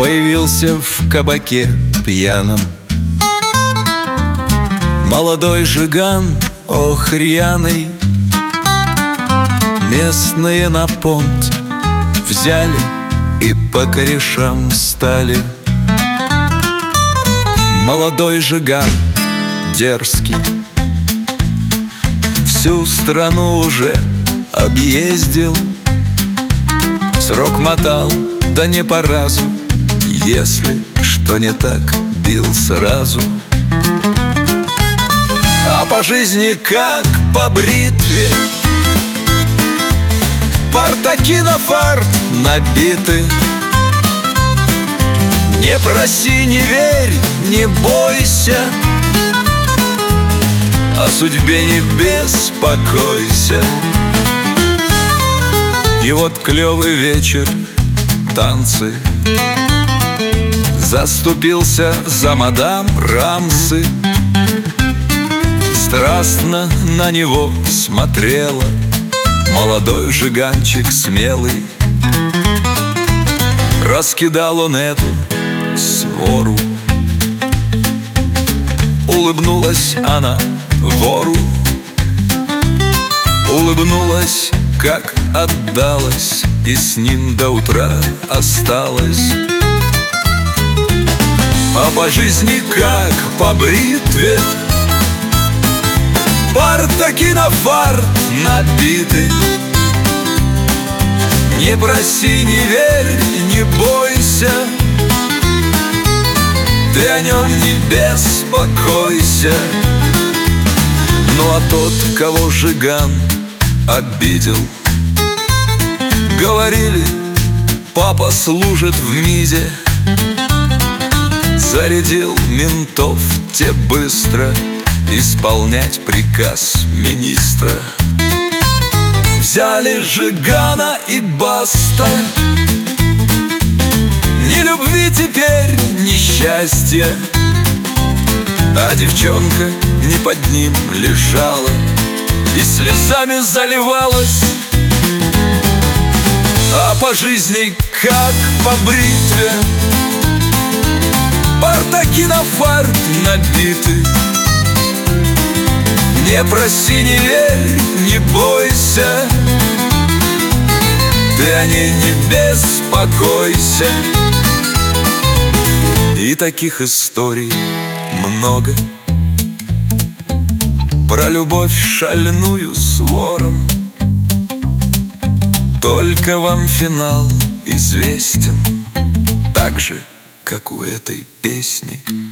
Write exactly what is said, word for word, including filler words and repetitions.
Появился в кабаке пьяном молодой жиган, ох, рьяный. Местные на понт взяли и по корешам стали. Молодой жиган дерзкий всю страну уже объездил. Срок мотал, да не по разу, если что не так, бил сразу. А по жизни как по бритве партаки на фарт набиты. Не проси, не верь, не бойся, о судьбе не беспокойся. И вот клевый вечер, танцы. Заступился за мадам Рамсы. Страстно на него смотрела молодой жиганчик смелый. Раскидал он эту свору. Улыбнулась она вору, улыбнулась, как отдалась, и с ним до утра осталась. А по жизни как по бритве партаки на фарт набиты. Не проси, не верь, не бойся, ты о нем не беспокойся. Ну а тот, кого жиган обидел, говорили, папа служит в МИДе. Зарядил ментов те быстро исполнять приказ министра. Взяли жигана и баста. Ни любви теперь, ни счастья, а девчонка не под ним лежала и слезами заливалась. А по жизни как по бритве партаки на фарт набиты. Не проси, не верь, не бойся, ты о ней не беспокойся. И таких историй много про любовь шальную с вором. Только вам финал известен, так же, как у этой песни.